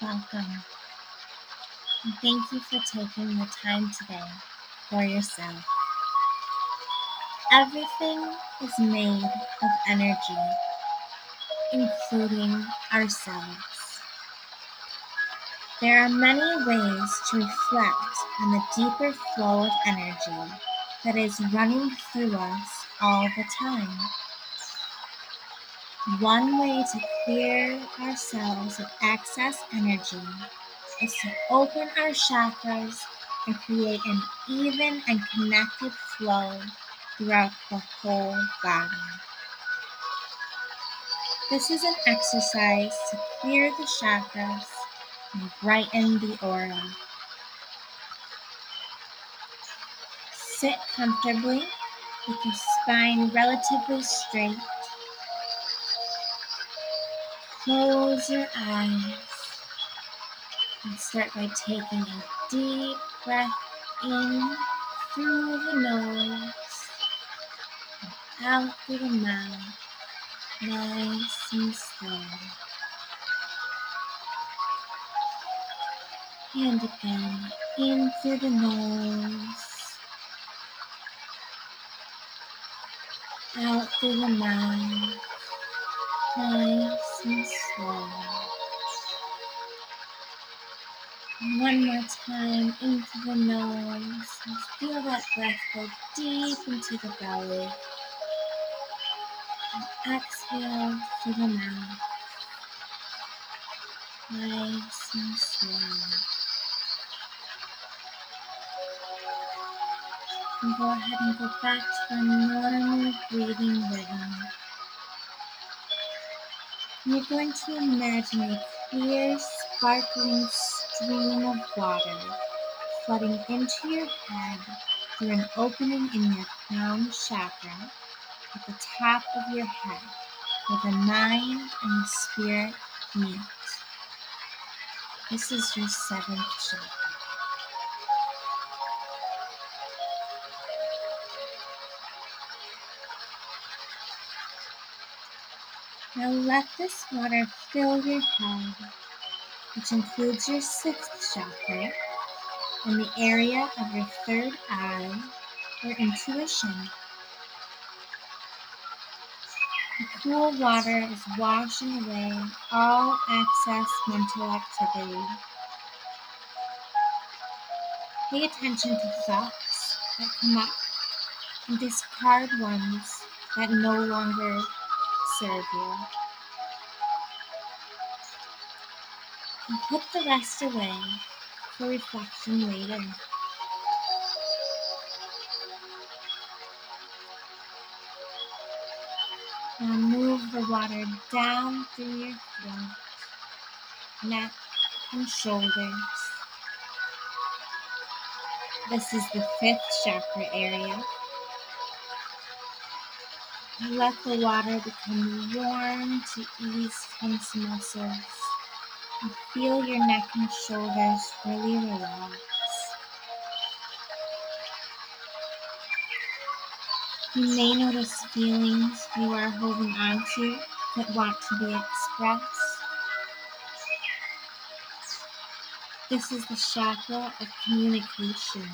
welcome. And thank you for taking the time today for yourself. Everything is made of energy, including ourselves. There are many ways to reflect on the deeper flow of energy that is running through us all the time. One way to clear ourselves of excess energy is to open our chakras and create an even and connected flow throughout the whole body. This is an exercise to clear the chakras and brighten the aura. Sit comfortably with your spine relatively straight. Close your eyes and start by taking a deep breath in through the nose, out through the mouth, nice and slow. And again, in through the nose, out through the mouth, nice and slow. And one more time, into the nose, and feel that breath go deep into the belly. And exhale through the mouth, nice and slow. And go ahead and go back to a normal breathing rhythm. You're going to imagine a clear, sparkling stream of water flooding into your head through an opening in your crown chakra at the top of your head, where the mind and the spirit meet. This is your seventh chakra. Now let this water fill your head, which includes your sixth chakra and the area of your third eye or intuition. The cool water is washing away all excess mental activity. Pay attention to thoughts that come up and discard ones that no longer serve you. And put the rest away for reflection later. Now move the water down through your throat, neck, and shoulders. This is the fifth chakra area. Let the water become warm to ease tense muscles. And feel your neck and shoulders really relax. You may notice feelings you are holding on to that want to be expressed. This is the chakra of communications.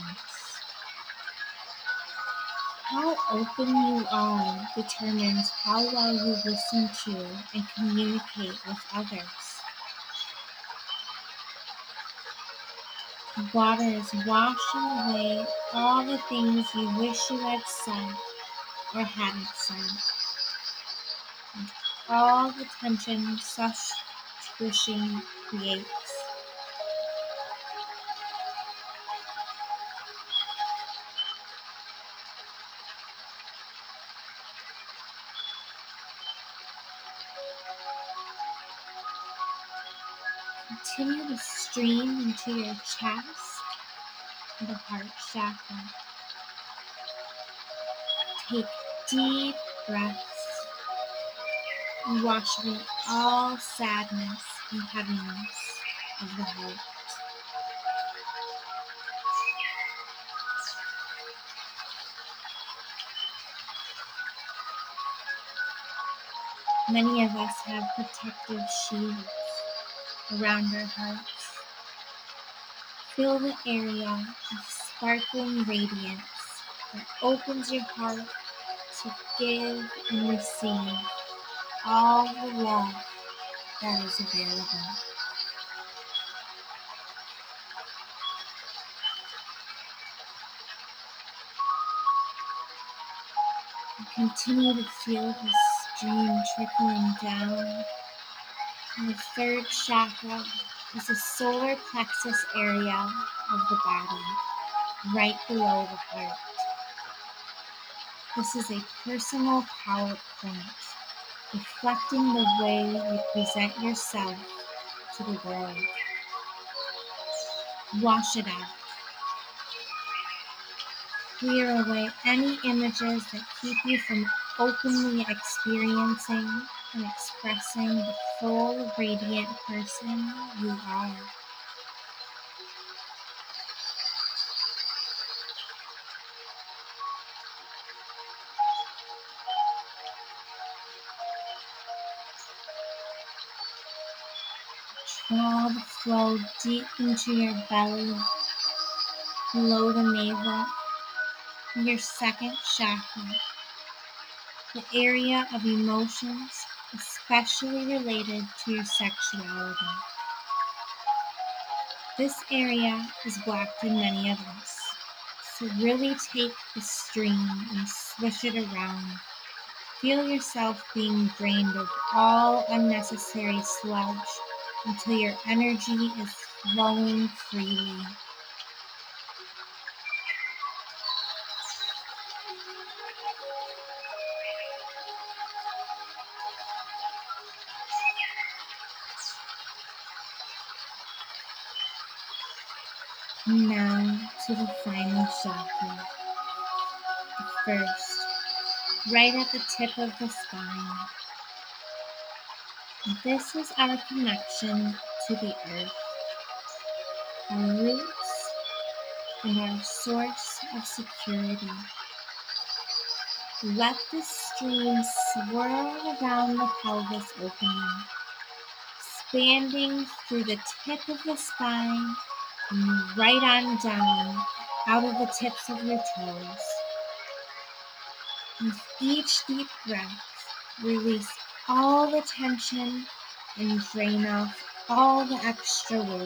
How open you are determines how well you listen to and communicate with others. The water is washing away all the things you wish you had said or hadn't said, and all the tension such wishing creates. Continue to stream into your chest and the heart chakra. Take deep breaths and wash away all sadness and heaviness of the heart. Many of us have protective shields, around our hearts. Feel the area of sparkling radiance that opens your heart to give and receive all the love that is available. Continue to feel the stream trickling down. And the third chakra is the solar plexus area of the body, right below the heart. This is a personal power point, reflecting the way you present yourself to the world. Wash it out. Clear away any images that keep you from openly experiencing and expressing the full, radiant person you are. Draw the flow deep into your belly, below the navel, your second chakra, the area of emotions, especially related to your sexuality. This area is blocked in many of us, so really take the stream and swish it around. Feel yourself being drained of all unnecessary sludge until your energy is flowing freely. Now to the final chakra, the first, right at the tip of the spine. This is our connection to the earth, our roots, and our source of security. Let the stream swirl around the pelvis opening, expanding through the tip of the spine and right on down out of the tips of your toes. With each deep breath, release all the tension and drain off all the extra weight.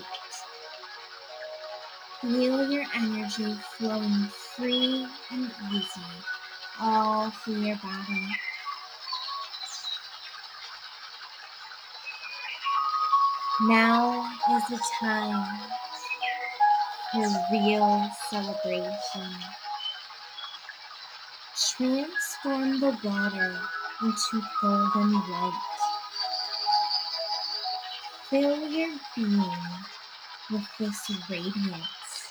Feel your energy flowing free and easy all through your body. Now is the time for real celebration. Transform the water into golden light. Fill your being with this radiance.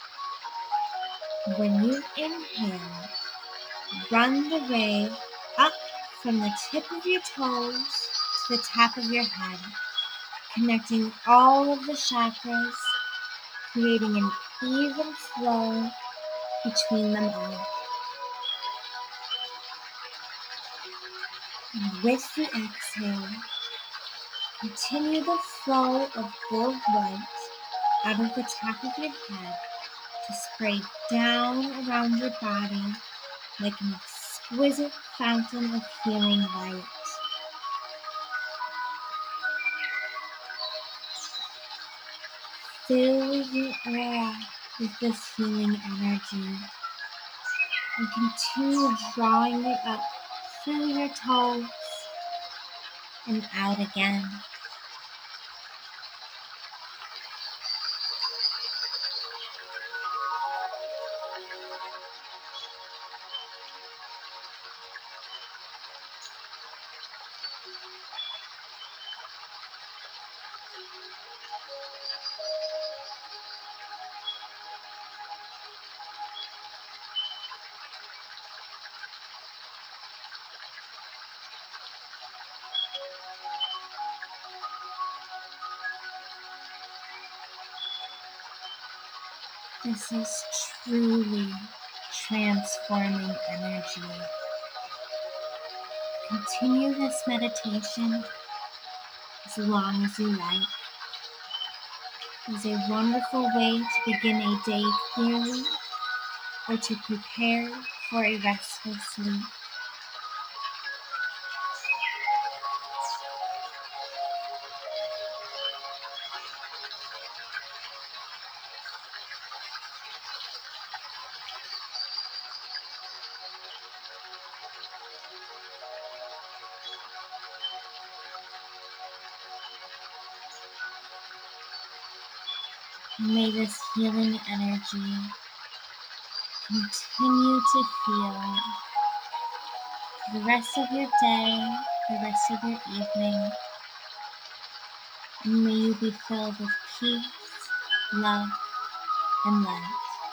When you inhale, run the ray up from the tip of your toes to the top of your head, connecting all of the chakras, creating an even flow between them all. And with the exhale, continue the flow of gold light out of the top of your head to spray down around your body like an exquisite fountain of healing light. Fill your aura with this healing energy and continue drawing it up through your toes and out again. This is truly transforming energy. Continue this meditation as long as you like. is a wonderful way to begin a day clearly or to prepare for a restful sleep. May this healing energy continue to feel the rest of your day, the rest of your evening, and may you be filled with peace, love, and light.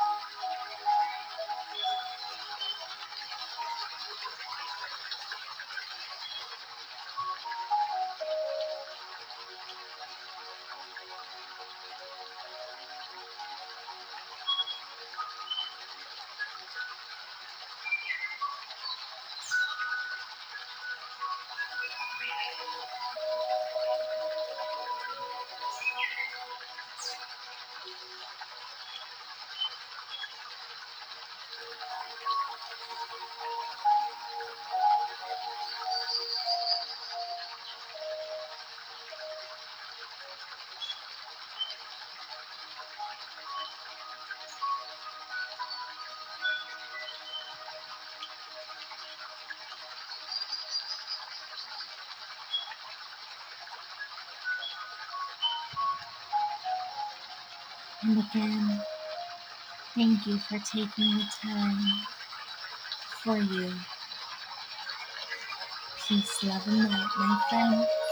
And again, thank you for taking the time for you. Peace, love, and light, my friend.